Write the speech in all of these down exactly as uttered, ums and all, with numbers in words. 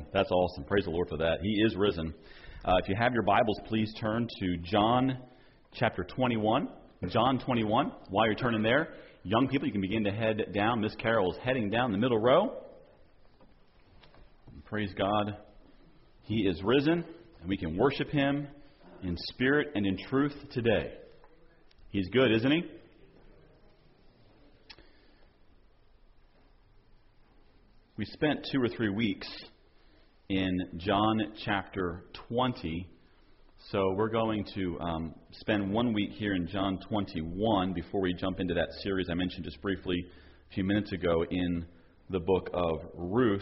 That's awesome. Praise the Lord for that. He is risen. Uh, if you have your Bibles, please turn to John chapter twenty-one. John twenty-one. While you're turning there, young people, you can begin to head down. Miss Carol is heading down the middle row. And praise God. He is risen, and we can worship Him in spirit and in truth today. He's good, isn't He? We spent two or three weeks in John chapter twenty, so we're going to um, spend one week here in John twenty-one before we jump into that series I mentioned just briefly a few minutes ago in the book of Ruth.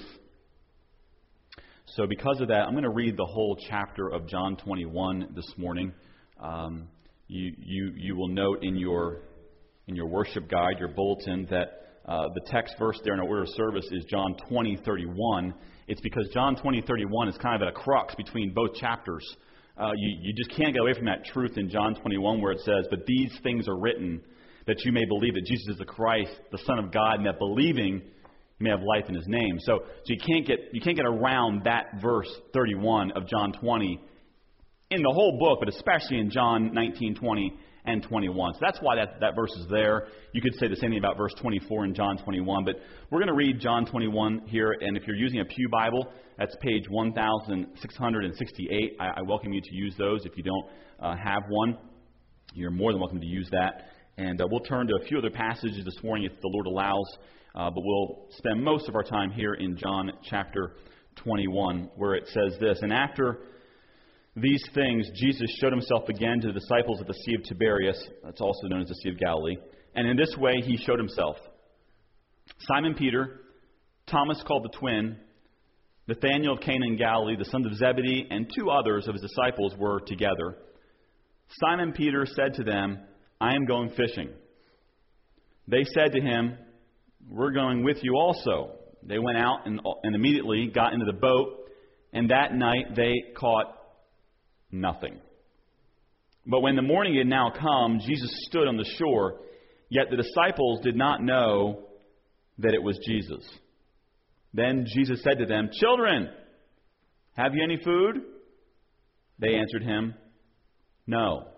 So because of that, I'm going to read the whole chapter of John twenty-one this morning. Um, you, you, you will note in your in your worship guide, your bulletin, that Uh, the text verse there in our order of service is John twenty thirty-one. It's because John twenty thirty-one is kind of at a crux between both chapters. Uh, you, you just can't get away from that truth in John twenty-one where it says, "But these things are written that you may believe that Jesus is the Christ, the Son of God, and that believing you may have life in His name." So, so you can't get you can't get around that verse thirty-one of John twenty in the whole book, but especially in John nineteen, twenty, and twenty-one. So that's why that, that verse is there. You could say the same thing about verse twenty-four in John twenty-one, but we're going to read John twenty-one here, and if you're using a Pew Bible, that's page one thousand six hundred sixty-eight. I, I welcome you to use those. If you don't uh, have one, you're more than welcome to use that. And uh, we'll turn to a few other passages this morning if the Lord allows, uh, but we'll spend most of our time here in John chapter twenty-one, where it says this, "And after these things, Jesus showed Himself again to the disciples at the Sea of Tiberias," that's also known as the Sea of Galilee, "and in this way He showed Himself. Simon Peter, Thomas called the twin, Nathanael of Cana in Galilee, the sons of Zebedee, and two others of His disciples were together. Simon Peter said to them, 'I am going fishing.' They said to him, 'We're going with you also.' They went out and, and immediately got into the boat, and that night they caught nothing. But when the morning had now come, Jesus stood on the shore, yet the disciples did not know that it was Jesus. Then Jesus said to them, 'Children, have you any food?' They answered Him, 'No.'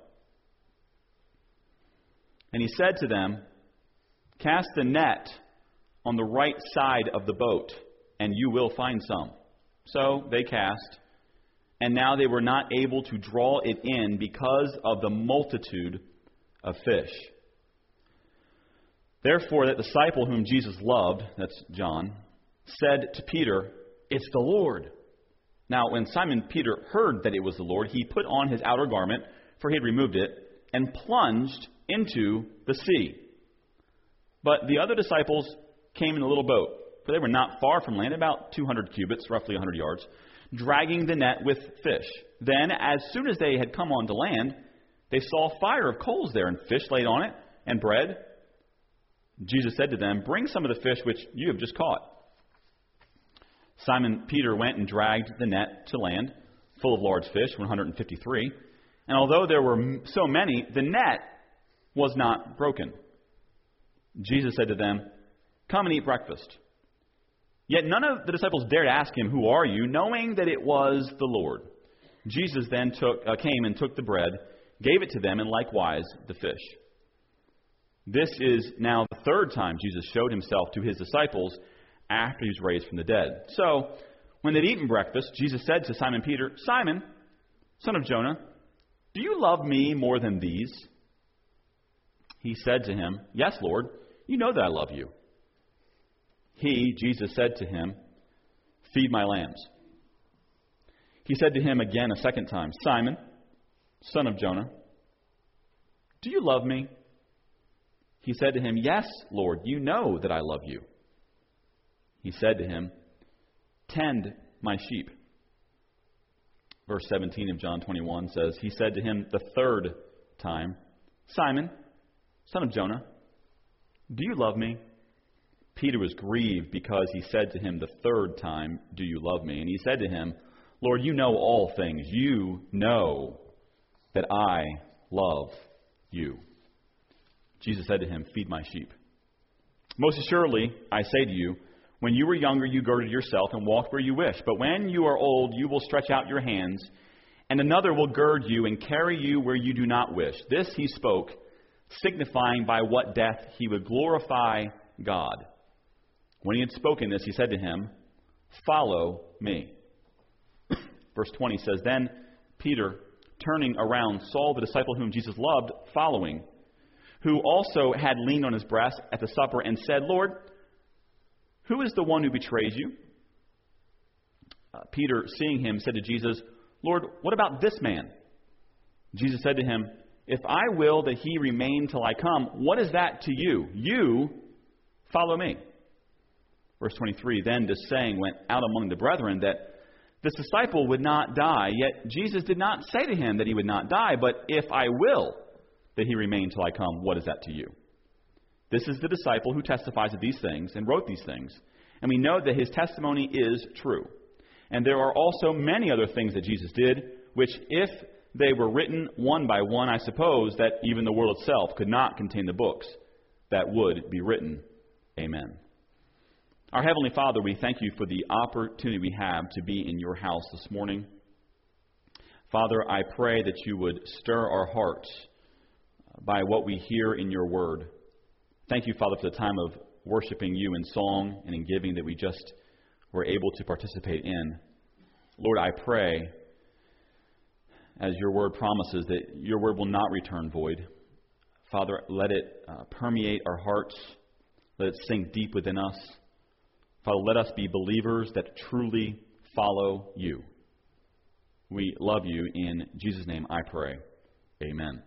And He said to them, 'Cast the net on the right side of the boat, and you will find some.' So they cast, and now they were not able to draw it in because of the multitude of fish. Therefore that disciple whom Jesus loved," that's John, "said to Peter, 'It's the Lord.' Now when Simon Peter heard that it was the Lord, he put on his outer garment, for he had removed it, and plunged into the sea. But the other disciples came in a little boat, for they were not far from land, about two hundred cubits, roughly one hundred yards, dragging the net with fish. Then, as soon as they had come onto land, they saw a fire of coals there, and fish laid on it, and bread. Jesus said to them, 'Bring some of the fish which you have just caught.' Simon Peter went and dragged the net to land, full of large fish, one hundred fifty-three. And although there were so many, the net was not broken. Jesus said to them, 'Come and eat breakfast.' Yet none of the disciples dared ask Him, 'Who are you?' knowing that it was the Lord. Jesus then took, uh, came and took the bread, gave it to them, and likewise the fish. This is now the third time Jesus showed Himself to His disciples after He was raised from the dead. So, when they'd eaten breakfast, Jesus said to Simon Peter, 'Simon, son of Jonah, do you love me more than these?' He said to him, 'Yes, Lord, you know that I love you.' He, Jesus, said to him, 'Feed my lambs.' He said to him again a second time, 'Simon, son of Jonah, do you love me?' He said to him, 'Yes, Lord, you know that I love you.' He said to him, 'Tend my sheep.'" Verse seventeen of John twenty-one says, He said to him the third time, "Simon, son of Jonah, do you love me?" Peter was grieved because he said to him the third time, "Do you love me?" And he said to him, "Lord, you know all things. You know that I love you." Jesus said to him, "Feed my sheep. Most assuredly, I say to you, When you were younger, you girded yourself and walked where you wished. But when you are old, you will stretch out your hands, and another will gird you and carry you where you do not wish. This he spoke, signifying by what death he would glorify God. When he had spoken this, he said to him, "Follow me." Verse twenty says, Then Peter, turning around, saw the disciple whom Jesus loved following, who also had leaned on his breast at the supper, and said, "Lord, who is the one who betrays you?" Uh, Peter, seeing him, said to Jesus, "Lord, what about this man?" Jesus said to him, "If I will that he remain till I come, what is that to you? You follow me." Verse twenty-three, Then this saying went out among the brethren that this disciple would not die. Yet Jesus did not say to him that he would not die, but if I will that he remain till I come, what is that to you? This is the disciple who testifies of these things and wrote these things. And we know that his testimony is true. And there are also many other things that Jesus did, which if they were written one by one, I suppose that even the world itself could not contain the books that would be written. Amen. Our Heavenly Father, we thank you for the opportunity we have to be in your house this morning. Father, I pray that you would stir our hearts by what we hear in your word. Thank you, Father, for the time of worshiping you in song and in giving that we just were able to participate in. Lord, I pray, as your word promises, that your word will not return void. Father, let it uh, permeate our hearts. Let it sink deep within us. Father, let us be believers that truly follow you. We love you. In Jesus' name I pray. Amen.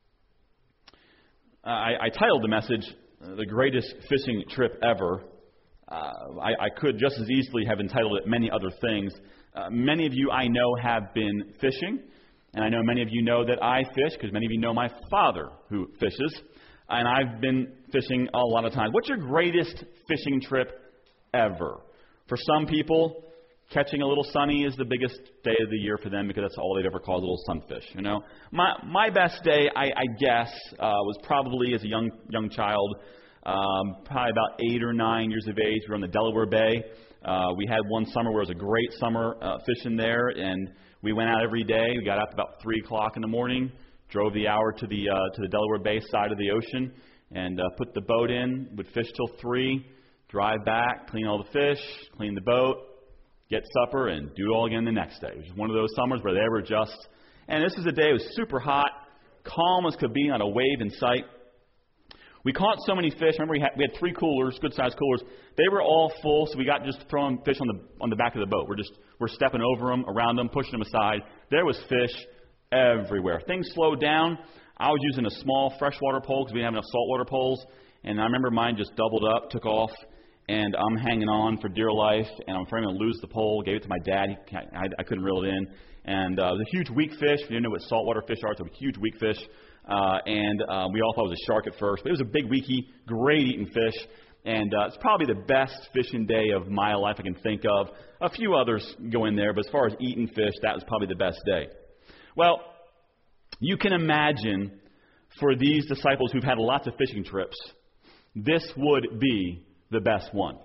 Uh, I, I titled the message, uh, The Greatest Fishing Trip Ever. Uh, I, I could just as easily have entitled it many other things. Uh, many of you I know have been fishing, and I know many of you know that I fish, because many of you know my father who fishes, and I've been fishing a lot of times. What's your greatest fishing trip ever? For some people, catching a little sunny is the biggest day of the year for them because that's all they've ever caught, a little sunfish. You know, my my best day, I, I guess, uh, was probably as a young young child, um, probably about eight or nine years of age. We were on the Delaware Bay. Uh, we had one summer where it was a great summer uh, fishing there, and we went out every day. We got out about three o'clock in the morning, drove the hour to the uh, to the Delaware Bay side of the ocean, and uh, put the boat in. Would fish till three. Drive back, clean all the fish, clean the boat, get supper, and do it all again the next day. It was just one of those summers where they were just... And this was a day, it was super hot, calm as could be, not a wave in sight. We caught so many fish. Remember, we had, we had three coolers, good-sized coolers. They were all full, so we got just throwing fish on the on the back of the boat. We're just we're stepping over them, around them, pushing them aside. There was fish everywhere. Things slowed down. I was using a small freshwater pole because we didn't have enough saltwater poles. And I remember mine just doubled up, took off, and I'm hanging on for dear life, and I'm afraid I'm going to lose the pole. Gave it to my dad. He, I, I couldn't reel it in. And uh, it was a huge weak fish. If you didn't know what saltwater fish are, it's a huge weak fish. Uh, and uh, we all thought it was a shark at first. But it was a big weakie, great-eating fish. And uh, it's probably the best fishing day of my life I can think of. A few others go in there, but as far as eating fish, that was probably the best day. Well, you can imagine for these disciples who've had lots of fishing trips, this would be the best one.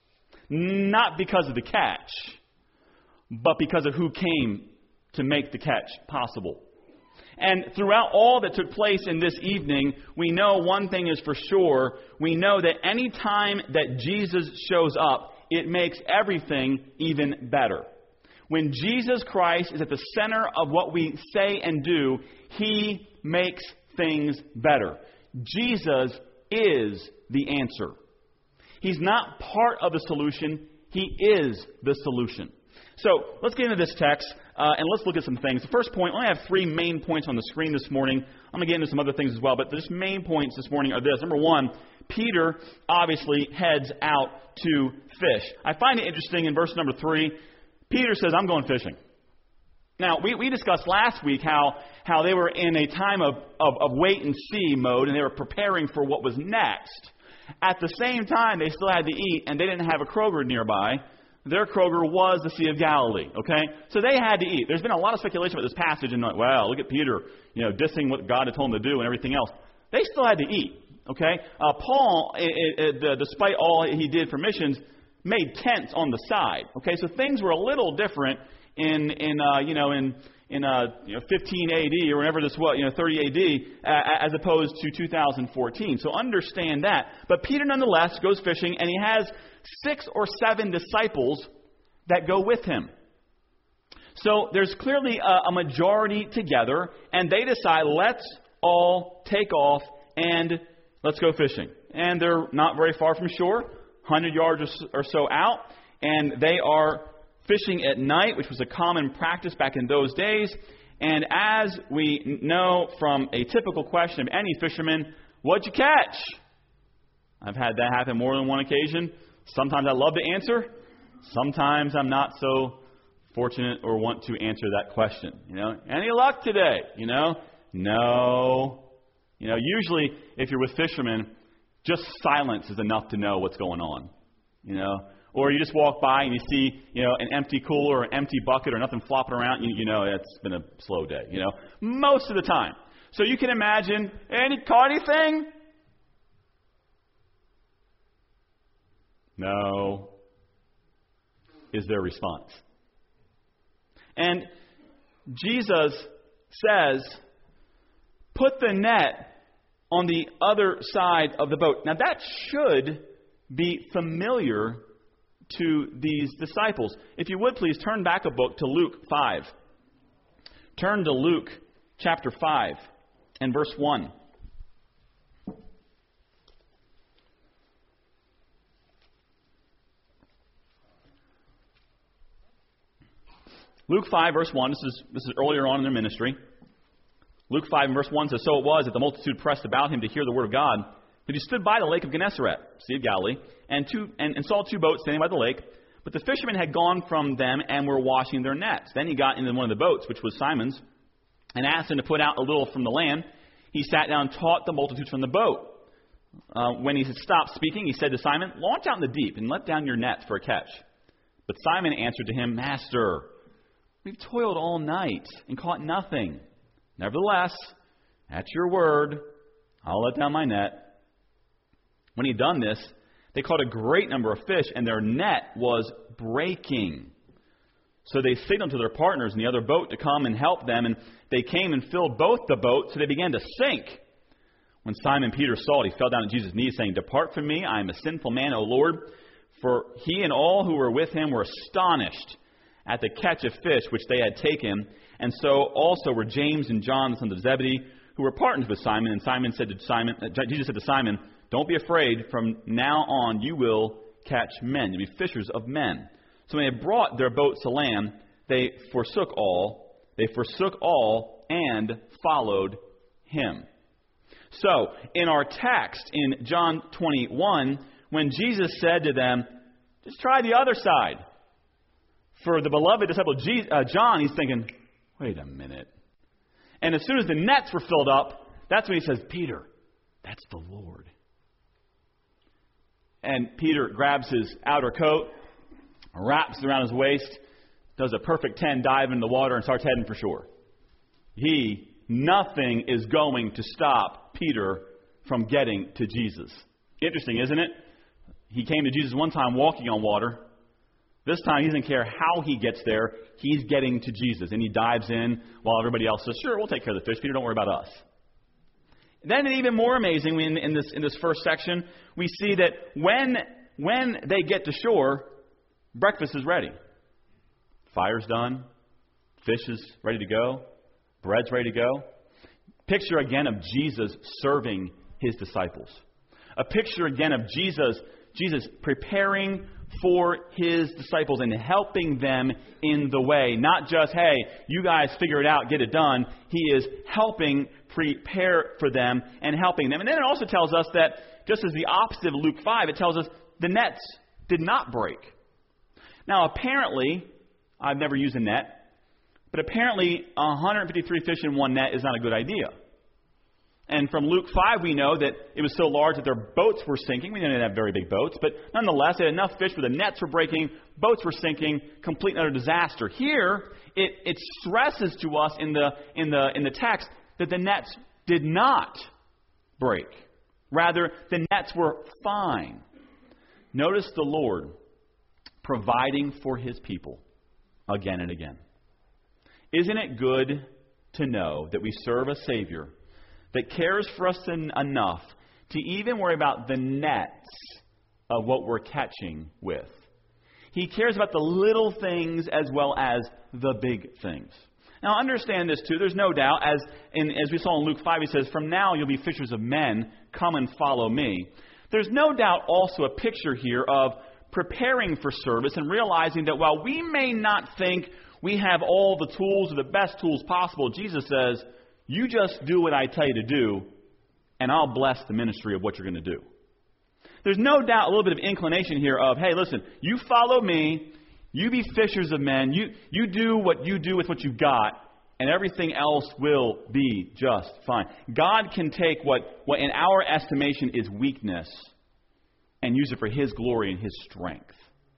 Not because of the catch, but because of who came to make the catch possible. And throughout all that took place in this evening, we know one thing is for sure. We know that any time that Jesus shows up, it makes everything even better. When Jesus Christ is at the center of what we say and do, He makes things better. Jesus is the answer. He's not part of the solution. He is the solution. So let's get into this text, uh, and let's look at some things. The first point, I only have three main points on the screen this morning. I'm going to get into some other things as well, but the main points this morning are this. Number one, Peter obviously heads out to fish. I find it interesting in verse number three, Peter says, I'm going fishing. Now, we, we discussed last week how, how they were in a time of, of, of wait-and-see mode, and they were preparing for what was next. At the same time, they still had to eat, and they didn't have a Kroger nearby. Their Kroger was the Sea of Galilee, okay? So they had to eat. There's been a lot of speculation about this passage, and like, well, look at Peter, you know, dissing what God had told him to do and everything else. They still had to eat, okay? Uh, Paul, it, it, it, despite all he did for missions, made tents on the side. Okay, so things were a little different in in uh, you know in in uh, you know, fifteen A D or whenever this was, you know, thirty A D, uh, as opposed to two thousand fourteen. So understand that. But Peter nonetheless goes fishing, and he has six or seven disciples that go with him. So there's clearly a, a majority together, and they decide, let's all take off and let's go fishing. And they're not very far from shore, one hundred yards or so out, and they are fishing at night, which was a common practice back in those days. And as we know from a typical question of any fisherman, what'd you catch? I've had that happen more than one occasion. Sometimes I love to answer. Sometimes I'm not so fortunate or want to answer that question. You know, any luck today? You know, no. You know, usually if you're with fishermen, just silence is enough to know what's going on. You know, or you just walk by and you see, you know, an empty cooler or an empty bucket or nothing flopping around. You, you know, it's been a slow day. You know, most of the time. So you can imagine, any caught anything? No, is their response. And Jesus says, put the net on the other side of the boat. Now that should be familiar to these disciples. If you would please turn back a book to Luke five. Turn to Luke chapter five and verse one. Luke five, verse one, this is, this is earlier on in their ministry. Luke five and verse one says, So it was that the multitude pressed about him to hear the word of God, that he stood by the lake of Gennesaret, Sea of Galilee, and, two, and, and saw two boats standing by the lake. But the fishermen had gone from them and were washing their nets. Then he got into one of the boats, which was Simon's, and asked him to put out a little from the land. He sat down and taught the multitudes from the boat. Uh, when he had stopped speaking, he said to Simon, Launch out in the deep and let down your nets for a catch. But Simon answered to him, Master, we've toiled all night and caught nothing. Nevertheless, at your word, I'll let down my net. When he'd done this, they caught a great number of fish, and their net was breaking. So they signaled to their partners in the other boat to come and help them, and they came and filled both the boats, so they began to sink. When Simon Peter saw it, he fell down at Jesus' knees, saying, Depart from me, I am a sinful man, O Lord. For he and all who were with him were astonished at the catch of fish which they had taken. And so also were James and John, the sons of Zebedee, who were partners with Simon. And Simon said to Simon, uh, Jesus said to Simon, Don't be afraid. From now on you will catch men. You'll be fishers of men. So when they had brought their boats to land, they forsook all. They forsook all and followed him. So in our text in John twenty-one, when Jesus said to them, just try the other side. For the beloved disciple John, he's thinking, wait a minute. And as soon as the nets were filled up, that's when he says, Peter, that's the Lord. And Peter grabs his outer coat, wraps it around his waist, does a perfect ten dive in the water, and starts heading for shore. He, nothing is going to stop Peter from getting to Jesus. Interesting, isn't it? He came to Jesus one time walking on water. This time, he doesn't care how he gets there. He's getting to Jesus. And he dives in while everybody else says, sure, we'll take care of the fish. Peter, don't worry about us. Then, even more amazing, in, in, this, in this first section, we see that when, when they get to shore, breakfast is ready. Fire's done. Fish is ready to go. Bread's ready to go. Picture again of Jesus serving his disciples. A picture again of Jesus, Jesus preparing for his disciples and helping them in the way. Not just, hey, you guys figure it out, get it done. He is helping prepare for them and helping them. And then it also tells us that, just as the opposite of Luke five, it tells us the nets did not break. Now, apparently, I've never used a net, but apparently one hundred fifty-three fish in one net is not a good idea. And from Luke five, we know that it was so large that their boats were sinking. We didn't have very big boats, but nonetheless, they had enough fish where the nets were breaking, boats were sinking, complete and utter disaster. Here, it, it stresses to us in the, in, the, in the text that the nets did not break. Rather, the nets were fine. Notice the Lord providing for his people again and again. Isn't it good to know that we serve a Savior that cares for us en- enough to even worry about the nets of what we're catching with? He cares about the little things as well as the big things. Now understand this too. There's no doubt, as in, as we saw in Luke five, he says, "From now you'll be fishers of men. Come and follow me." There's no doubt also a picture here of preparing for service and realizing that while we may not think we have all the tools or the best tools possible, Jesus says, you just do what I tell you to do, and I'll bless the ministry of what you're going to do. There's no doubt a little bit of inclination here of, hey, listen, you follow me, you be fishers of men, you, you do what you do with what you've got, and everything else will be just fine. God can take what, what in our estimation is weakness and use it for His glory and His strength.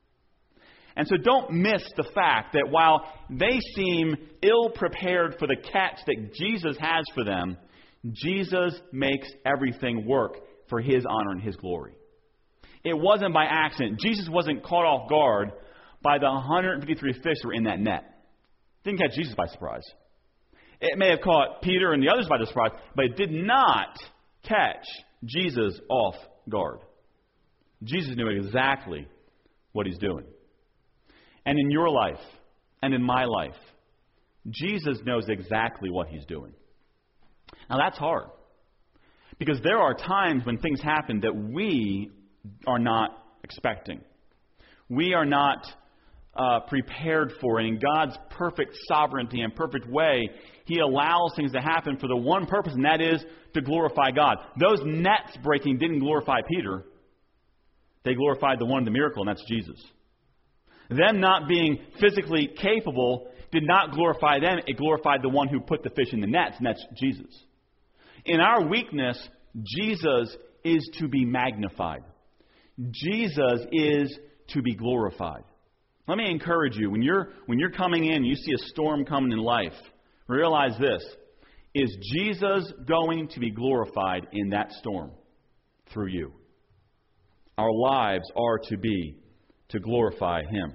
And so don't miss the fact that while they seem ill-prepared for the catch that Jesus has for them, Jesus makes everything work for His honor and His glory. It wasn't by accident. Jesus wasn't caught off guard by the one hundred fifty-three fish that were in that net. It didn't catch Jesus by surprise. It may have caught Peter and the others by surprise, but it did not catch Jesus off guard. Jesus knew exactly what He's doing. And in your life, and in my life, Jesus knows exactly what He's doing. Now that's hard. Because there are times when things happen that we are not expecting. We are not uh, prepared for. And in God's perfect sovereignty and perfect way, He allows things to happen for the one purpose, and that is to glorify God. Those nets breaking didn't glorify Peter. They glorified the one in the miracle, and that's Jesus. Them not being physically capable did not glorify them. It glorified the one who put the fish in the nets, and that's Jesus. In our weakness, Jesus is to be magnified. Jesus is to be glorified. Let me encourage you, when you're, when you're coming in, you see a storm coming in life, realize this. Is Jesus going to be glorified in that storm through you? Our lives are to be to glorify Him.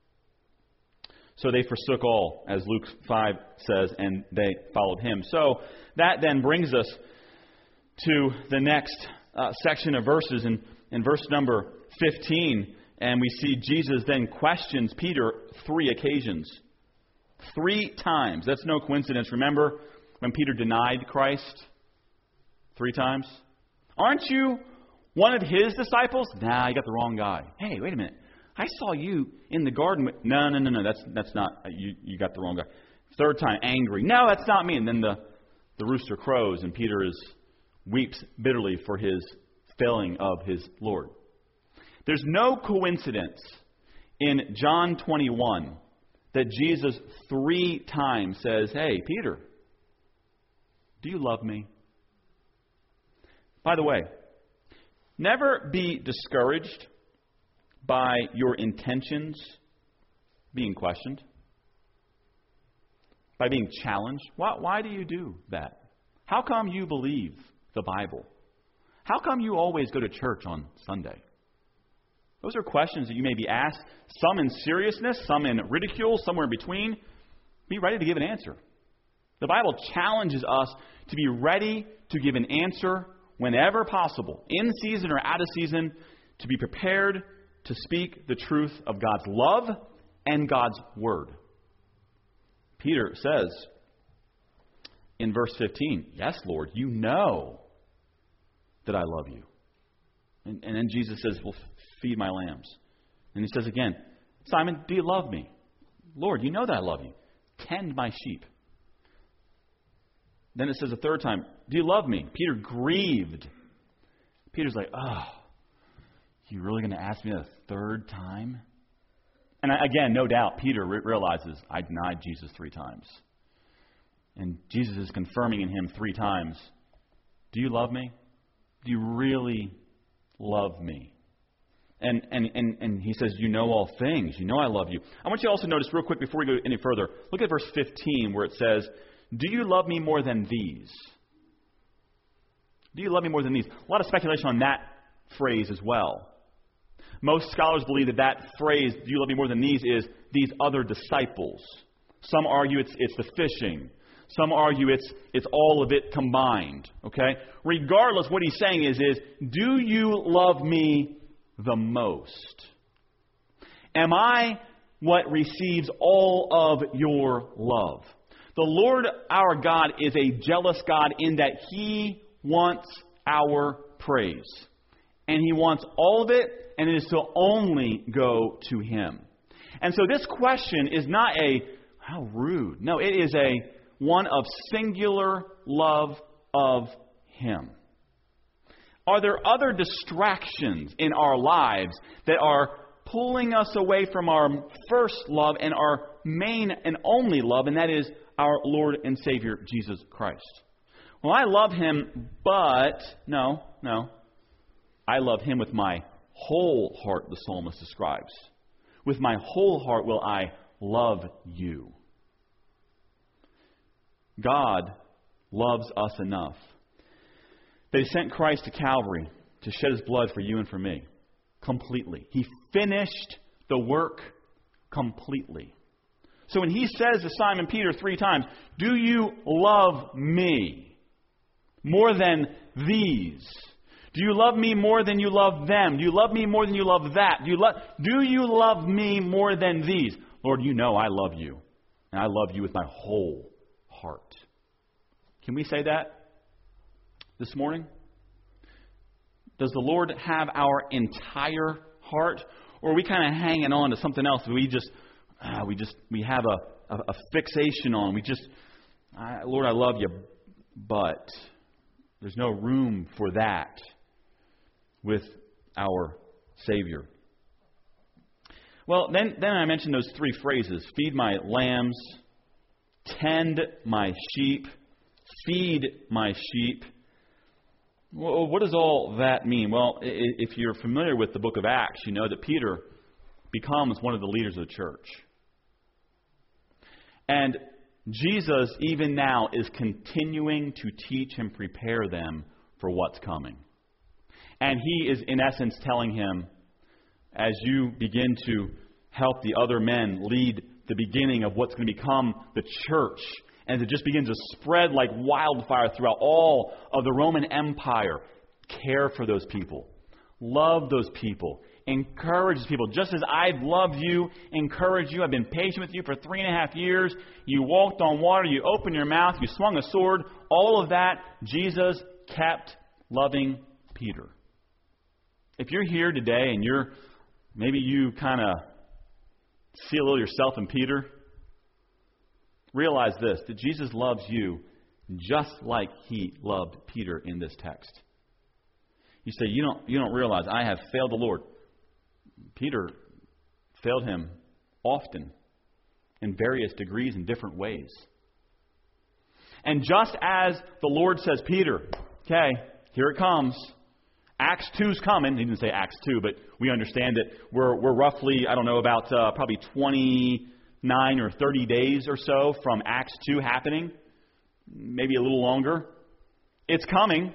So they forsook all, as Luke five says, and they followed Him. So that then brings us to the next uh, section of verses in, in verse number fifteen. And we see Jesus then questions Peter three occasions. Three times. That's no coincidence. Remember when Peter denied Christ? Three times? Aren't you one of His disciples? Nah, you got the wrong guy. Hey, wait a minute. I saw you in the garden. With... No, no, no, no. That's that's not. You you got the wrong guy. Third time, angry. No, that's not me. And then the, the rooster crows, and Peter is weeps bitterly for his failing of his Lord. There's no coincidence in John twenty-one that Jesus three times says, "Hey, Peter, do you love me?" By the way, never be discouraged by your intentions being questioned, by being challenged. Why, why do you do that? How come you believe the Bible? How come you always go to church on Sunday? Those are questions that you may be asked, some in seriousness, some in ridicule, somewhere in between. Be ready to give an answer. The Bible challenges us to be ready to give an answer whenever possible, in season or out of season, to be prepared to speak the truth of God's love and God's word. Peter says in verse fifteen, "Yes, Lord, you know that I love you." And, and then Jesus says, "Well, feed my lambs." And He says again, "Simon, do you love me?" "Lord, you know that I love you. Tend my sheep." Then it says a third time, "Do you love me?" Peter grieved. Peter's like, "Oh, you really going to ask me a third time?" And again, no doubt, Peter re- realizes, I denied Jesus three times. And Jesus is confirming in him three times, "Do you love me? Do you really love me?" And, and, and, and he says, "You know all things. You know I love you." I want you to also notice real quick before we go any further, look at verse fifteen where it says, "Do you love me more than these?" Do you love me more than these? A lot of speculation on that phrase as well. Most scholars believe that that phrase, do you love me more than these, is these other disciples. Some argue it's it's the fishing. Some argue it's it's all of it combined. Okay? Regardless, what he's saying is, is do you love me the most? Am I what receives all of your love? The Lord our God is a jealous God in that He wants our praise. And He wants all of it, and it is to only go to Him. And so this question is not a, how rude. No, it is a one of singular love of Him. Are there other distractions in our lives that are pulling us away from our first love and our main and only love, and that is our Lord and Savior, Jesus Christ? Well, I love Him, but, no, no. I love Him with my whole heart, the psalmist describes. With my whole heart will I love you. God loves us enough that He sent Christ to Calvary to shed His blood for you and for me. Completely. He finished the work completely. So when He says to Simon Peter three times, do you love me more than these? Do you love me more than you love them? Do you love me more than you love that? Do you, lo- do you love me more than these? Lord, you know I love you. And I love you with my whole heart. Can we say that this morning? Does the Lord have our entire heart? Or are we kind of hanging on to something else that we just, uh, we just, we have a, a, a fixation on? We just, uh, Lord, I love you, but there's no room for that with our Savior. Well, then, then I mentioned those three phrases: feed my lambs, tend my sheep, feed my sheep. Well, what does all that mean? Well, if you're familiar with the book of Acts, you know that Peter becomes one of the leaders of the church. And Jesus, even now, is continuing to teach and prepare them for what's coming. And He is, in essence, telling him, as you begin to help the other men lead the beginning of what's going to become the church, and it just begins to spread like wildfire throughout all of the Roman Empire, care for those people. Love those people. Encourage those people. Just as I've loved you, encourage you. I've been patient with you for three and a half years. You walked on water. You opened your mouth. You swung a sword. All of that, Jesus kept loving Peter. If you're here today and you're, maybe you kind of see a little yourself in Peter, realize this, that Jesus loves you just like He loved Peter in this text. You say, you don't, you don't realize I have failed the Lord. Peter failed Him often in various degrees in different ways. And just as the Lord says, Peter, okay, here it comes. Acts two's coming. He didn't say Acts two, but we understand that we're we're roughly, I don't know, about uh, probably twenty-nine or thirty days or so from Acts two happening. Maybe a little longer. It's coming.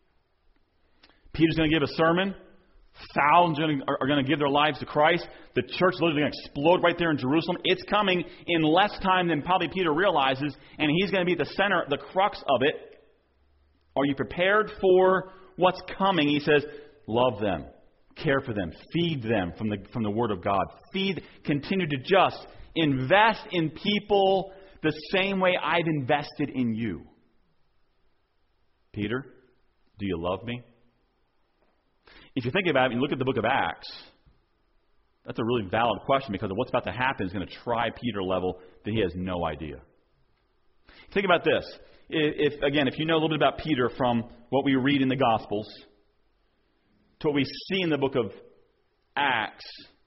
Peter's going to give a sermon. Thousands are going to give their lives to Christ. The church is literally going to explode right there in Jerusalem. It's coming in less time than probably Peter realizes, and he's going to be at the center, the crux of it. Are you prepared for what's coming? He says, love them, care for them, feed them from the from the Word of God. Feed, continue to just invest in people the same way I've invested in you. Peter, do you love me? If you think about it, you look at the book of Acts, that's a really valid question, because of what's about to happen is going to try Peter level that he has no idea. Think about this. If, again, if you know a little bit about Peter from what we read in the Gospels to what we see in the book of Acts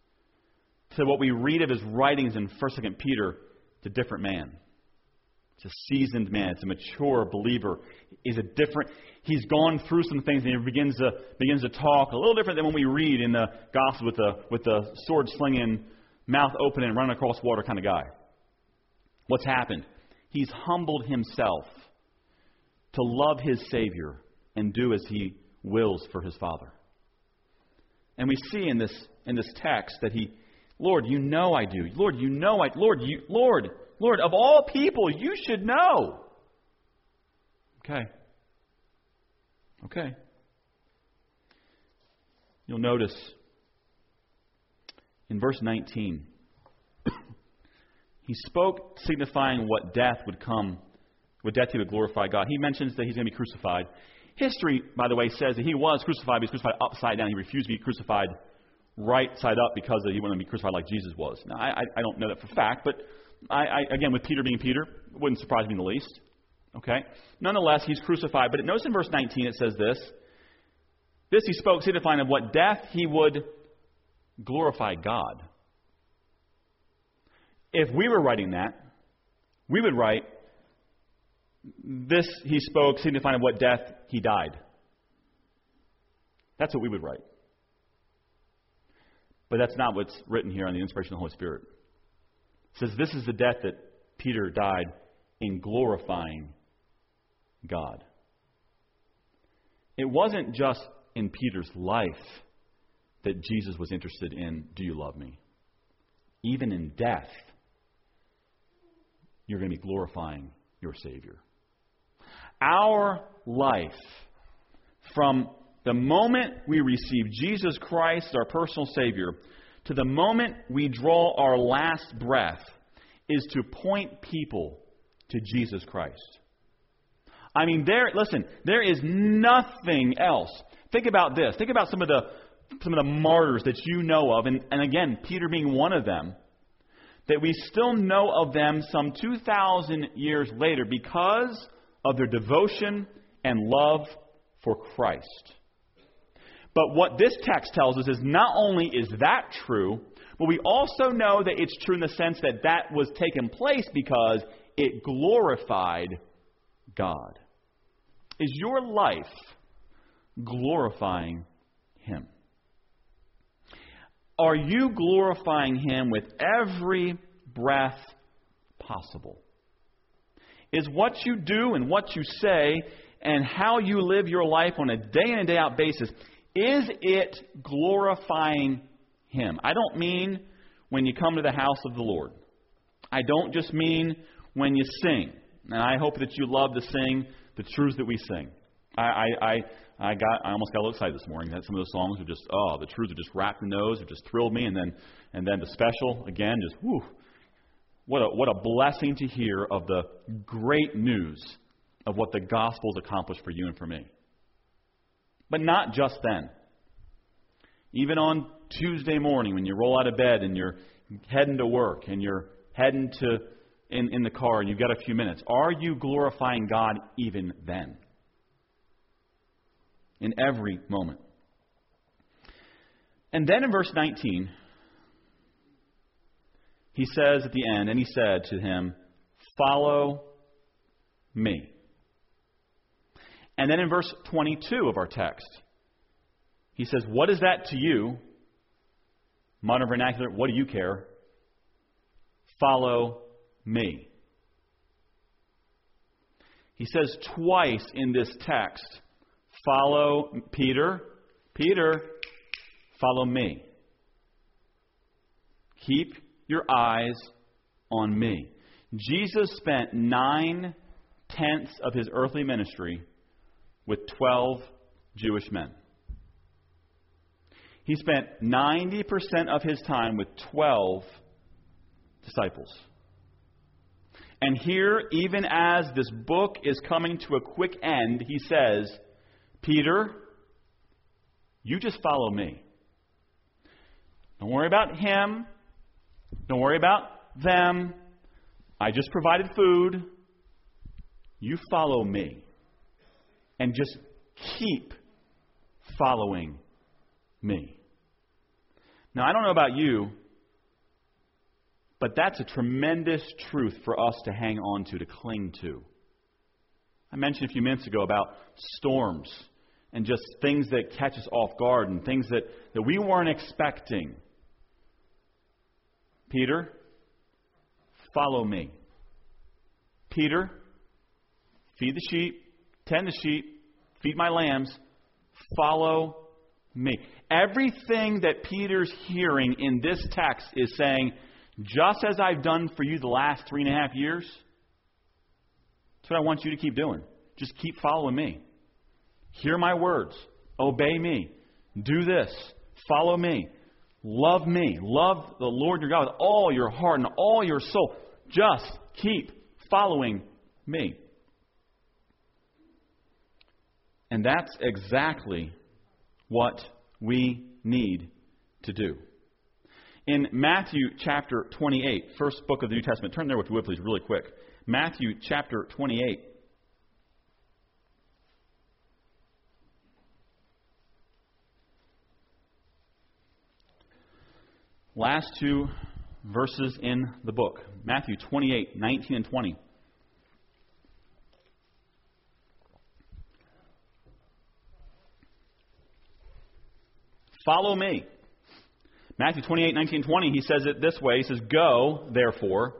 to what we read of his writings in First, Second Peter, it's a different man. It's a seasoned man. It's a mature believer. He's a different. He's gone through some things, and he begins to begins to talk a little different than when we read in the Gospel with the with the sword slinging, mouth open, and running across water kind of guy. What's happened? He's humbled himself to love his Savior and do as he wills for his Father. And we see in this in this text that he, Lord, you know I do. Lord, you know I, Lord, you, Lord, Lord, of all people, you should know. Okay. Okay. You'll notice in verse nineteen, he spoke signifying what death would come, what death he would glorify God. He mentions that he's going to be crucified. History, by the way, says that he was crucified, but he was crucified upside down. He refused to be crucified right side up because he wanted to be crucified like Jesus was. Now, I, I don't know that for fact, but I, I, again, with Peter being Peter, it wouldn't surprise me in the least. Okay? Nonetheless, he's crucified. But notice in verse nineteen it says this. This he spoke, signifying of what death he would glorify God. If we were writing that, we would write, this he spoke, signifying of what death he died. That's what we would write. But that's not what's written here on the inspiration of the Holy Spirit. It says this is the death that Peter died in glorifying God. It wasn't just in Peter's life that Jesus was interested in, do you love me? Even in death, you're going to be glorifying your Savior. Our life, from the moment we receive Jesus Christ as our personal Savior to the moment we draw our last breath, is to point people to Jesus Christ. I mean, there. Listen, there is nothing else. Think about this. Think about some of the some of the martyrs that you know of, and, and again, Peter being one of them, that we still know of them some two thousand years later because of their devotion and love for Christ. But what this text tells us is not only is that true, but we also know that it's true in the sense that that was taking place because it glorified God. Is your life glorifying Him? Are you glorifying Him with every breath possible? Is what you do and what you say and how you live your life on a day in and day out basis, is it glorifying Him? I don't mean when you come to the house of the Lord. I don't just mean when you sing. And I hope that you love to sing the truths that we sing. I, I, I, I got I almost got a little excited this morning that some of those songs are just, oh, the truths are just wrapped in those. It just thrilled me. And then and then the special, again, just, whew. What a, what a blessing to hear of the great news of what the gospel's accomplished for you and for me. But not just then. Even on Tuesday morning when you roll out of bed and you're heading to work and you're heading to in, in the car and you've got a few minutes, are you glorifying God even then? In every moment. And then in verse nineteen, he says at the end, and he said to him, follow me. And then in verse twenty-two of our text, he says, what is that to you? Modern vernacular, what do you care? Follow me. He says twice in this text, follow Peter. Peter, follow me. Keep your eyes on me. Jesus spent nine tenths of his earthly ministry with twelve Jewish men. He spent ninety percent of his time with twelve disciples. And here, even as this book is coming to a quick end, he says, Peter, you just follow me. Don't worry about him. Don't worry about them. I just provided food. You follow me. And just keep following me. Now, I don't know about you, but that's a tremendous truth for us to hang on to, to cling to. I mentioned a few minutes ago about storms and just things that catch us off guard and things that, that we weren't expecting. Peter, follow me. Peter, feed the sheep, tend the sheep, feed my lambs, follow me. Everything that Peter's hearing in this text is saying, just as I've done for you the last three and a half years, that's what I want you to keep doing. Just keep following me. Hear my words. Obey me. Do this. Follow me. Love me. Love the Lord your God with all your heart and all your soul. Just keep following me. And that's exactly what we need to do. In Matthew chapter twenty-eight, first book of the New Testament, turn there with me, please, really quick. Matthew chapter twenty-eight. Last two verses in the book. Matthew twenty-eight, nineteen and twenty. Follow me. Matthew twenty-eight, nineteen, twenty, he says it this way. He says, go, therefore,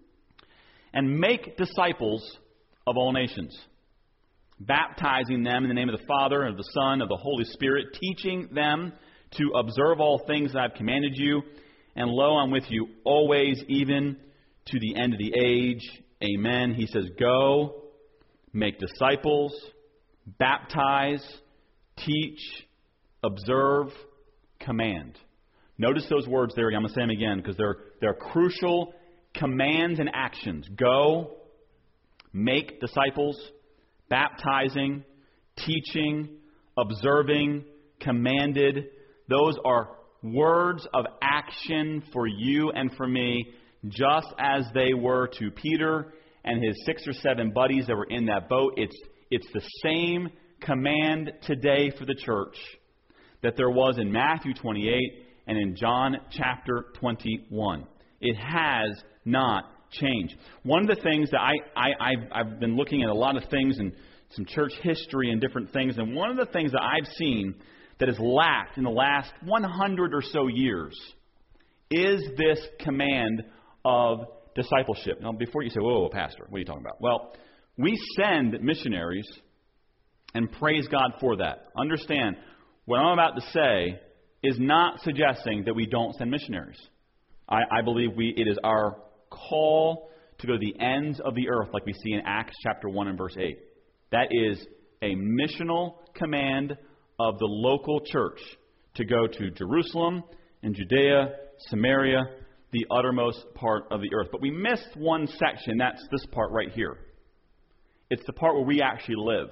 and make disciples of all nations, baptizing them in the name of the Father, and of the Son, and of the Holy Spirit, teaching them to observe all things that I've commanded you. And lo, I'm with you always, even to the end of the age. Amen. He says, go, make disciples, baptize, teach, observe, command. Notice those words there. I'm going to say them again because they're, they're crucial commands and actions. Go, make disciples, baptizing, teaching, observing, commanded. Those are words of action for you and for me, just as they were to Peter and his six or seven buddies that were in that boat. It's, it's the same command today for the church that there was in Matthew twenty-eight and in John chapter twenty-one. It has not changed. One of the things that I, I, I've, I've been looking at a lot of things and some church history and different things, and one of the things that I've seen that has lacked in the last one hundred or so years is this command of discipleship. Now, before you say, whoa, Pastor, what are you talking about? Well, we send missionaries and praise God for that. Understand, what I'm about to say is not suggesting that we don't send missionaries. I, I believe we it is our call to go to the ends of the earth, like we see in Acts chapter one and verse eight. That is a missional command of the local church to go to Jerusalem and Judea, Samaria, the uttermost part of the earth. But we missed one section. That's this part right here. It's the part where we actually live.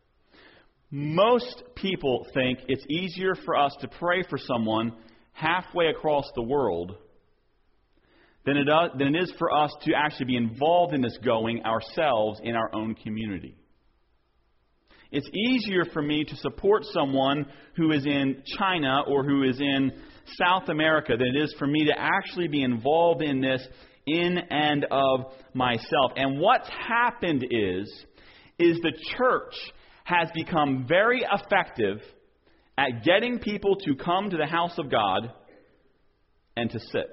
Most people think it's easier for us to pray for someone halfway across the world than it, does, than it is for us to actually be involved in this going ourselves in our own community. It's easier for me to support someone who is in China or who is in South America than it is for me to actually be involved in this in and of myself. And what's happened is, is the church has become very effective at getting people to come to the house of God and to sit.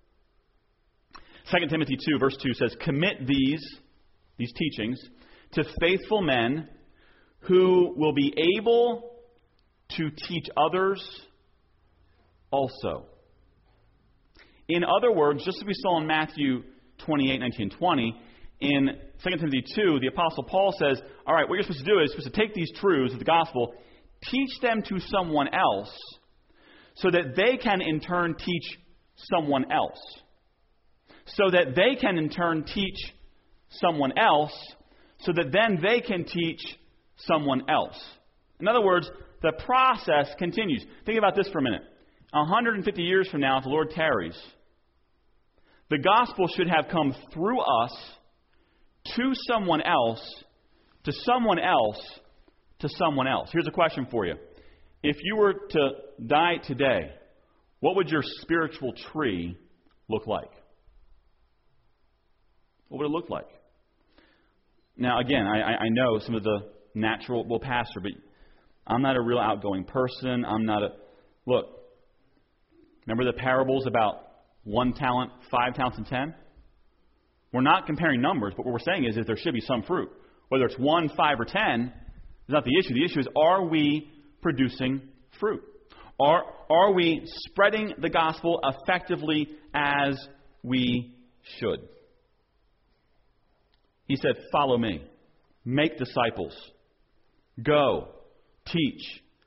Second Timothy two, verse two says, commit these, these teachings to faithful men who will be able to teach others also. In other words, just as we saw in Matthew twenty-eight, nineteen, twenty, in Second Timothy two, the Apostle Paul says, all right, what you're supposed to do is you're supposed to take these truths of the gospel, teach them to someone else, so that they can in turn teach someone else. So that they can in turn teach someone else, so that then they can teach someone else. In other words, the process continues. Think about this for a minute. one hundred fifty years from now, if the Lord tarries, the gospel should have come through us to someone else, to someone else, to someone else. Here's a question for you. If you were to die today, what would your spiritual tree look like? What would it look like? Now, again, I, I know some of the natural, well, pastor, but I'm not a real outgoing person. I'm not a, look, remember the parables about one talent, five talents, and ten? We're not comparing numbers, but what we're saying is that there should be some fruit. Whether it's one, five, or ten is not the issue. The issue is, are we producing fruit? Are, are we spreading the gospel effectively as we should? He said, follow me. Make disciples. Go. Teach.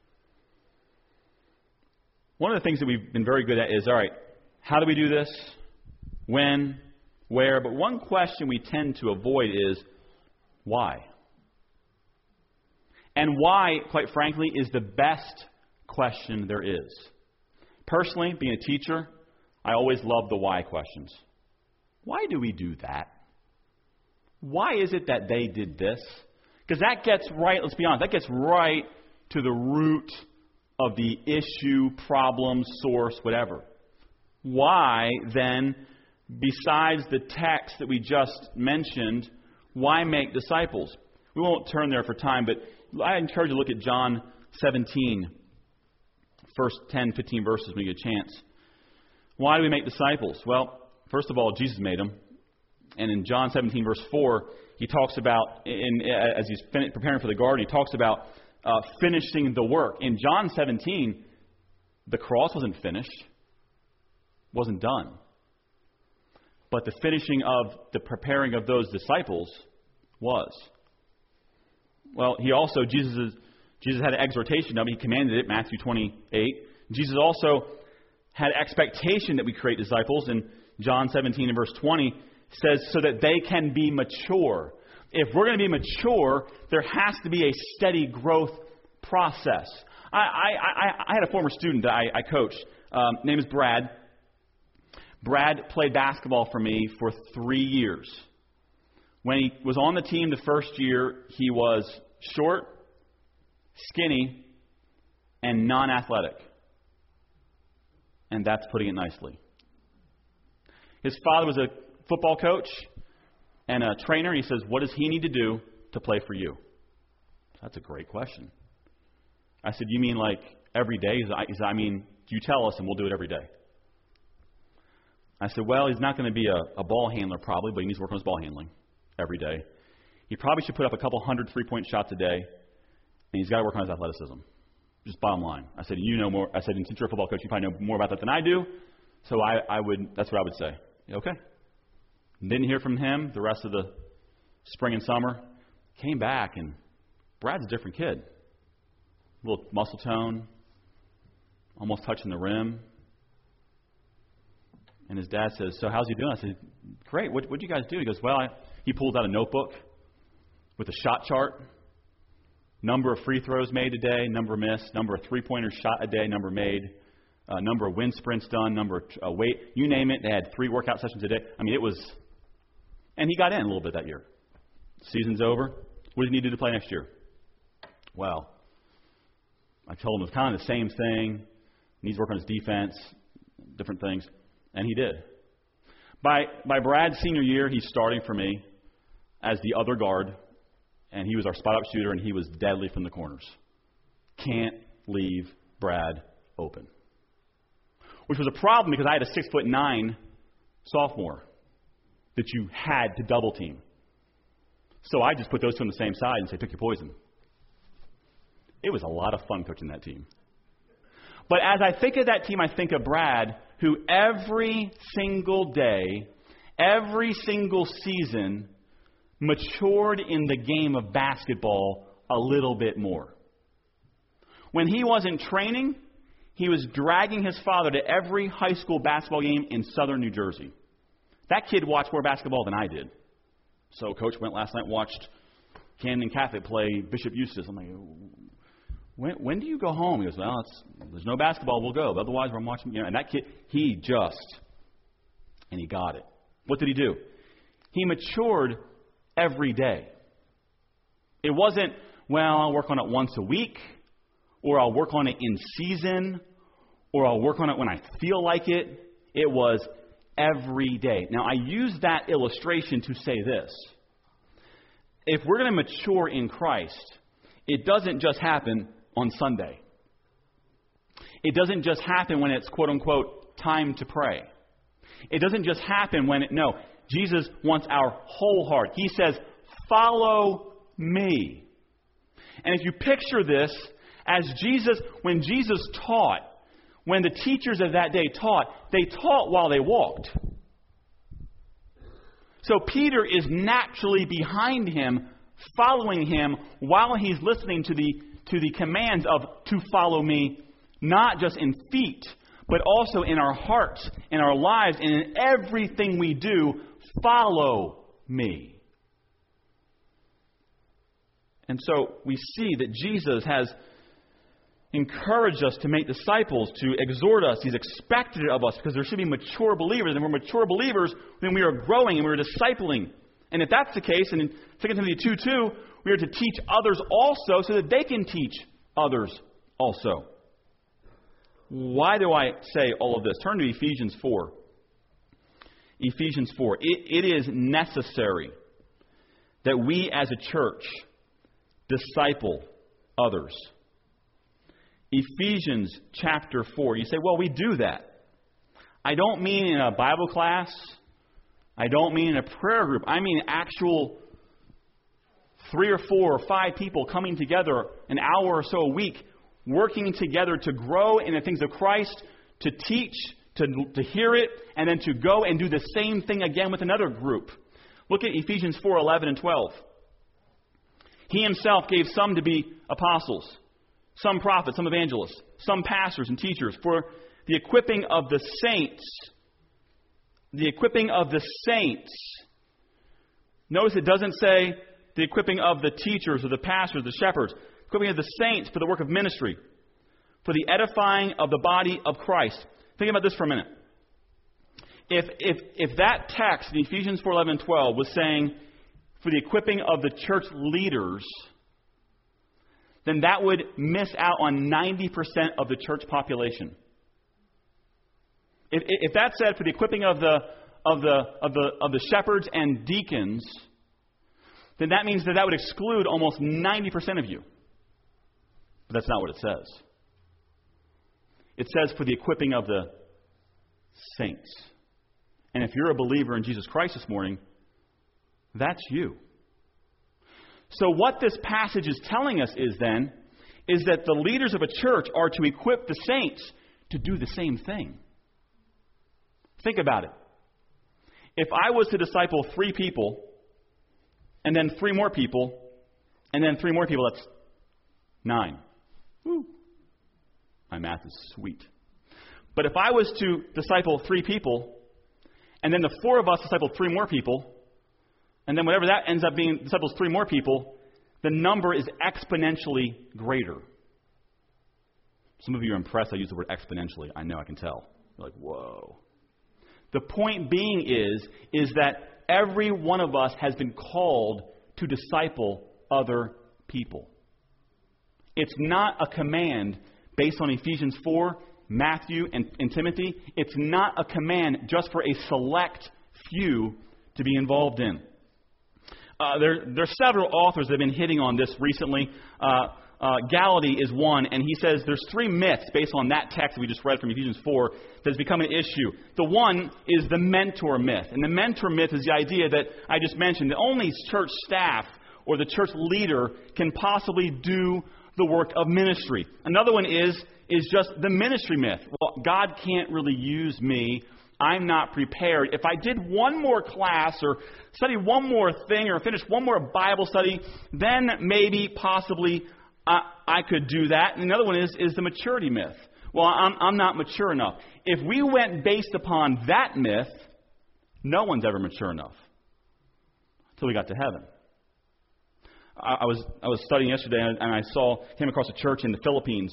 One of the things that we've been very good at is, all right, how do we do this? When? Where? But one question we tend to avoid is, why? And why, quite frankly, is the best question there is. Personally, being a teacher, I always love the why questions. Why do we do that? Why is it that they did this? Because that gets right, let's be honest, that gets right to the root of the issue, problem, source, whatever. Why, then, besides the text that we just mentioned, why make disciples? We won't turn there for time, but I encourage you to look at John seventeen, first ten, fifteen verses when you get a chance. Why do we make disciples? Well, first of all, Jesus made them. And in John seventeen, verse four, he talks about, in, as he's fin- preparing for the garden, he talks about uh, finishing the work. In John seventeen, the cross wasn't finished, wasn't done. But the finishing of the preparing of those disciples was. Well, he also, Jesus is, Jesus had an exhortation of it. He commanded it, Matthew twenty-eight. Jesus also had expectation that we create disciples. In John seventeen and verse twenty, says, so that they can be mature. If we're going to be mature, there has to be a steady growth process. I, I, I, I had a former student that I, I coached. Um, name is Brad. Brad played basketball for me for three years. When he was on the team the first year, he was short, skinny, and non-athletic. And that's putting it nicely. His father was a football coach and a trainer. He says, what does he need to do to play for you? That's a great question. I said, you mean like every day? He said, I mean, you tell us and we'll do it every day. I said, well, he's not going to be a, a ball handler probably, but he needs to work on his ball handling every day. He probably should put up a couple hundred three-point shots a day, and he's got to work on his athleticism. Just bottom line. I said, you know more. I said, since you're a football coach, you probably know more about that than I do. So I, I would. That's what I would say. Okay. Didn't hear from him the rest of the spring and summer. Came back, and Brad's a different kid. A little muscle tone, almost touching the rim. And his dad says, so how's he doing? I said, great. What what'd you guys do? He goes, well, I, he pulls out a notebook with a shot chart. Number of free throws made a day, number missed, number of three-pointers shot a day, number made, uh, number of wind sprints done, number of uh, weight, you name it. They had three workout sessions a day. I mean, it was, and he got in a little bit that year. Season's over. What does he need to do to play next year? Well, I told him it was kind of the same thing. He needs to work on his defense, different things, and he did. By by Brad's senior year, he's starting for me as the other guard. And he was our spot-up shooter, and he was deadly from the corners. Can't leave Brad open. Which was a problem because I had a six foot nine sophomore that you had to double team. So I just put those two on the same side and say, pick your poison. It was a lot of fun coaching that team. But as I think of that team, I think of Brad, who every single day, every single season, matured in the game of basketball a little bit more. When he wasn't training, he was dragging his father to every high school basketball game in southern New Jersey. That kid watched more basketball than I did. So Coach went last night and watched Camden Catholic play Bishop Eustace. I'm like, when, when do you go home? He goes, well, it's, there's no basketball, we'll go. Otherwise, I'm watching. You know, and that kid, he just, and he got it. What did he do? He matured every day. It wasn't, well, I'll work on it once a week, or I'll work on it in season, or I'll work on it when I feel like it. It was every day. Now, I use that illustration to say this. If we're going to mature in Christ, it doesn't just happen on Sunday. It doesn't just happen when it's, quote unquote, time to pray. It doesn't just happen when it, no, Jesus wants our whole heart. He says, follow me. And if you picture this as Jesus, when Jesus taught, when the teachers of that day taught, they taught while they walked. So Peter is naturally behind him, following him while he's listening to the to the commands of to follow me, not just in feet, but also in our hearts, in our lives, and in everything we do, follow me. And so we see that Jesus has encouraged us to make disciples, to exhort us. He's expected it of us because there should be mature believers. And we're mature believers when we are growing and we're discipling. And if that's the case, and in Second Timothy two two, we are to teach others also so that they can teach others also. Why do I say all of this? Turn to Ephesians four. Ephesians four. It, it is necessary that we as a church disciple others. Ephesians chapter four. You say, well, we do that. I don't mean in a Bible class. I don't mean in a prayer group. I mean actual three or four or five people coming together an hour or so a week, working together to grow in the things of Christ, to teach, to, to hear it, and then to go and do the same thing again with another group. Look at Ephesians four eleven and twelve. He himself gave some to be apostles, some prophets, some evangelists, some pastors and teachers for the equipping of the saints. The equipping of the saints. Notice it doesn't say the equipping of the teachers or the pastors, the shepherds. Equipping of the saints for the work of ministry, for the edifying of the body of Christ. Think about this for a minute. If if if that text in Ephesians four eleven and twelve was saying for the equipping of the church leaders, then that would miss out on ninety percent of the church population. If, if that said for the equipping of the of the of the of the shepherds and deacons, then that means that that would exclude almost ninety percent of you. But that's not what it says. It says for the equipping of the saints. And if you're a believer in Jesus Christ this morning, that's you. So what this passage is telling us is then, is that the leaders of a church are to equip the saints to do the same thing. Think about it. If I was to disciple three people, and then three more people, and then three more people, that's nine. Woo. My math is sweet. But if I was to disciple three people, and then the four of us disciple three more people, and then whatever that ends up being disciples three more people, the number is exponentially greater. Some of you are impressed I use the word exponentially. I know, I can tell. You're like, whoa. The point being is, is that every one of us has been called to disciple other people. It's not a command based on Ephesians four, Matthew, and, and Timothy. It's not a command just for a select few to be involved in. Uh, there, there are several authors that have been hitting on this recently. Uh, uh, Gallaty is one, and he says there's three myths based on that text we just read from Ephesians four that's become an issue. The one is the mentor myth. And the mentor myth is the idea that I just mentioned, that only church staff or the church leader can possibly do the work of ministry. Another one is, is just the ministry myth. Well, God can't really use me. I'm not prepared. If I did one more class or study one more thing or finish one more Bible study, then maybe, possibly, I, I could do that. And another one is, is the maturity myth. Well, I'm, I'm not mature enough. If we went based upon that myth, no one's ever mature enough until we got to heaven. I, I was I was studying yesterday and, and I saw came across a church in the Philippines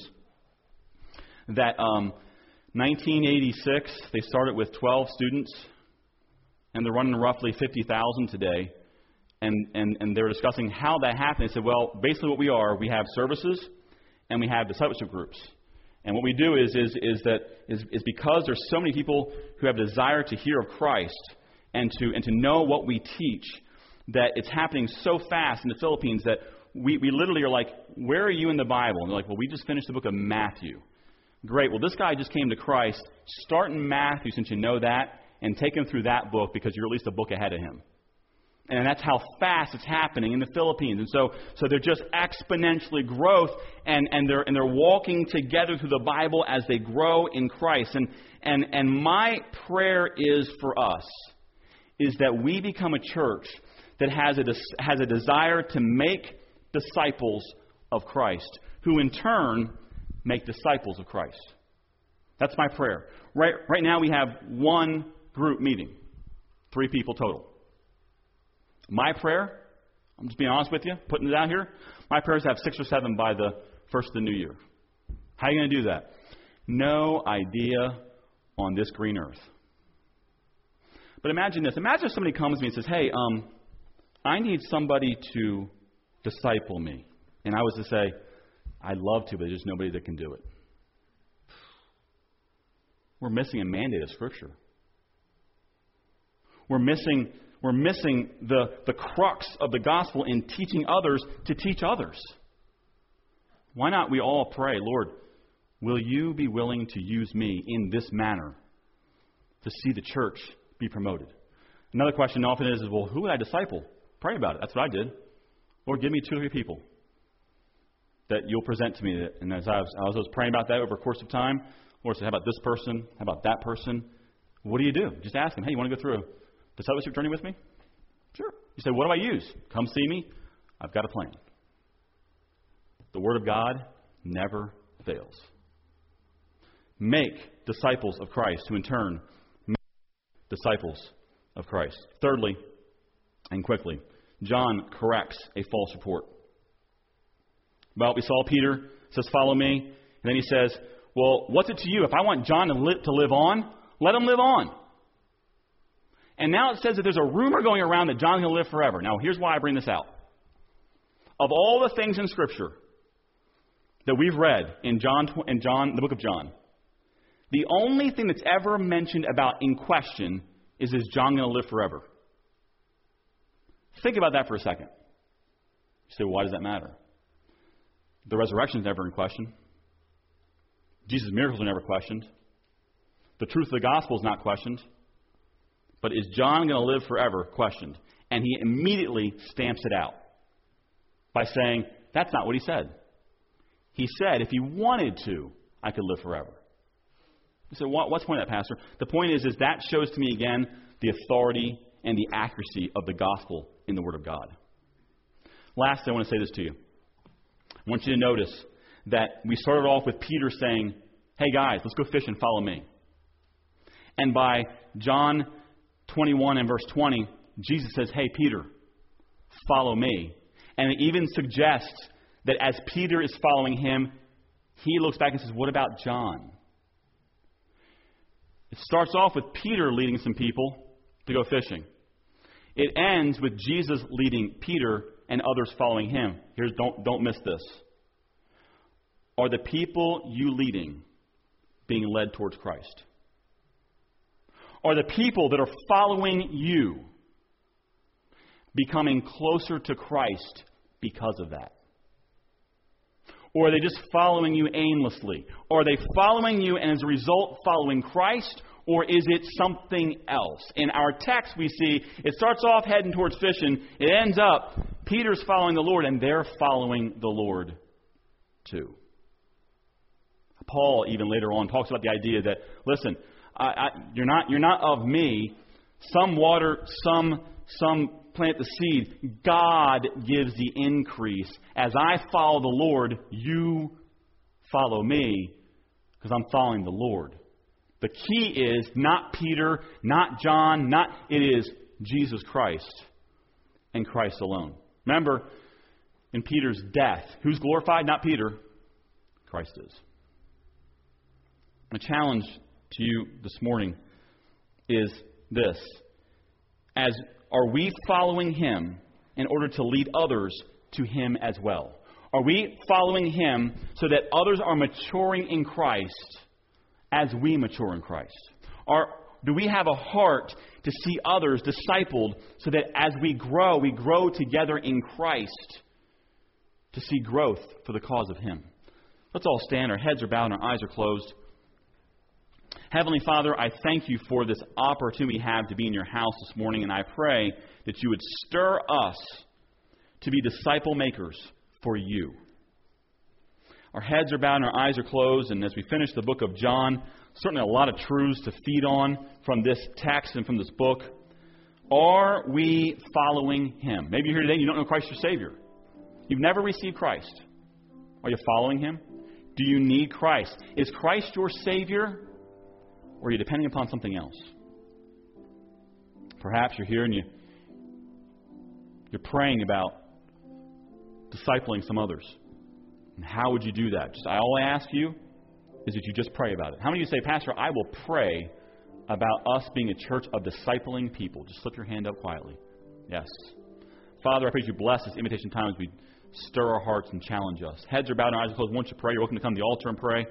that um, nineteen eighty-six, they started with twelve students, and they're running roughly fifty thousand today. And, and, and they were discussing how that happened. They said, well, basically what we are, we have services, and we have discipleship groups. And what we do is is is that is, is because there's so many people who have a desire to hear of Christ and to and to know what we teach, that it's happening so fast in the Philippines that we, we literally are like, where are you in the Bible? And they're like, well, we just finished the book of Matthew. Great. Well, this guy just came to Christ. Start in Matthew since you know that, and take him through that book because you're at least a book ahead of him. And that's how fast it's happening in the Philippines. And so, so they're just exponentially growth, and, and they're and they're walking together through the Bible as they grow in Christ. And and and my prayer is for us is that we become a church that has a has a desire to make disciples of Christ, who in turn make disciples of Christ. That's my prayer. Right right now we have one group meeting, three people total. My prayer, I'm just being honest with you, putting it out here, my prayer is to have six or seven by the first of the new year. How are you going to do that? No idea on this green earth. But imagine this. Imagine if somebody comes to me and says, hey, um, I need somebody to disciple me. And I was to say, I'd love to, but there's nobody that can do it. We're missing a mandate of Scripture. We're missing... We're missing the, the crux of the gospel in teaching others to teach others. Why not we all pray, Lord, will you be willing to use me in this manner to see the church be promoted? Another question often is, well, who would I disciple? Pray about it. That's what I did. Lord, give me two or three people that you'll present to me. And as I was, as I was praying about that over a course of time, Lord said, how about this person? How about that person? What do you do? Just ask them, hey, you want to go through a discipleship journey with me? Sure. You say, what do I use? Come see me. I've got a plan. The Word of God never fails. Make disciples of Christ, who in turn make disciples of Christ. Thirdly, and quickly, John corrects a false report. Well, we saw Peter says, follow me. And then he says, well, what's it to you? If I want John to live, to live on, let him live on. And now it says that there's a rumor going around that John's going to live forever. Now, here's why I bring this out. Of all the things in Scripture that we've read in John, in John, the book of John, the only thing that's ever mentioned about in question is, is John going to live forever? Think about that for a second. You say, well, why does that matter? The resurrection is never in question. Jesus' miracles are never questioned. The truth of the gospel is not questioned. But is John going to live forever? Questioned. And he immediately stamps it out by saying, that's not what he said. He said, if he wanted to, I could live forever. You say, what, what's the point of that, Pastor? The point is, is that shows to me again the authority and the accuracy of the gospel in the Word of God. Lastly, I want to say this to you. I want you to notice that we started off with Peter saying, hey guys, let's go fish and follow me. And by John twenty-one and verse twenty, Jesus says, hey, Peter, follow me. And it even suggests that as Peter is following him, he looks back and says, what about John? It starts off with Peter leading some people to go fishing. It ends with Jesus leading Peter and others following him. Here's don't don't miss this. Are the people you leading being led towards Christ? Are the people that are following you becoming closer to Christ because of that? Or are they just following you aimlessly? Or are they following you and as a result following Christ? Or is it something else? In our text we see it starts off heading towards fishing. It ends up Peter's following the Lord and they're following the Lord too. Paul even later on talks about the idea that, listen, I, I, you're not you're not of me. Some water, some some plant the seed. God gives the increase. As I follow the Lord, you follow me because I'm following the Lord. The key is not Peter, not John, not it is Jesus Christ and Christ alone. Remember, in Peter's death, who's glorified? Not Peter. Christ is. My challenge to you this morning is this. As are we following him in order to lead others to him as well? Are we following him so that others are maturing in Christ as we mature in Christ? Or do we have a heart to see others discipled so that as we grow, we grow together in Christ to see growth for the cause of him? Let's all stand. Our heads are bowed and our eyes are closed. Heavenly Father, I thank you for this opportunity we have to be in your house this morning, and I pray that you would stir us to be disciple makers for you. Our heads are bowed and our eyes are closed, and as we finish the book of John, certainly a lot of truths to feed on from this text and from this book. Are we following Him? Maybe you're here today and you don't know Christ your Savior. You've never received Christ. Are you following Him? Do you need Christ? Is Christ your Savior, or are you depending upon something else? Perhaps you're here and you, you're praying about discipling some others. And how would you do that? Just all I ask you is that you just pray about it. How many of you say, Pastor, I will pray about us being a church of discipling people? Just slip your hand up quietly. Yes. Father, I pray that you bless this invitation time as we stir our hearts and challenge us. Heads are bowed and eyes are closed. Once you pray, you're welcome to come to the altar and pray.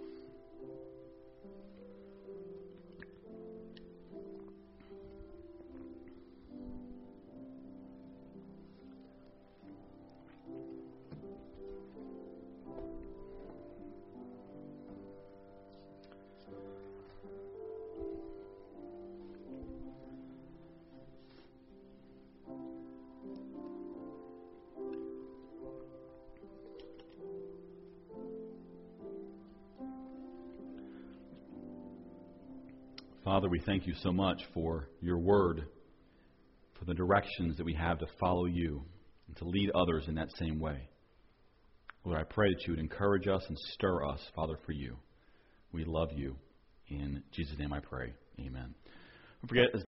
Father, we thank you so much for your word, for the directions that we have to follow you and to lead others in that same way. Lord, I pray that you would encourage us and stir us, Father, for you. We love you. In Jesus' name I pray. Amen. Don't forget,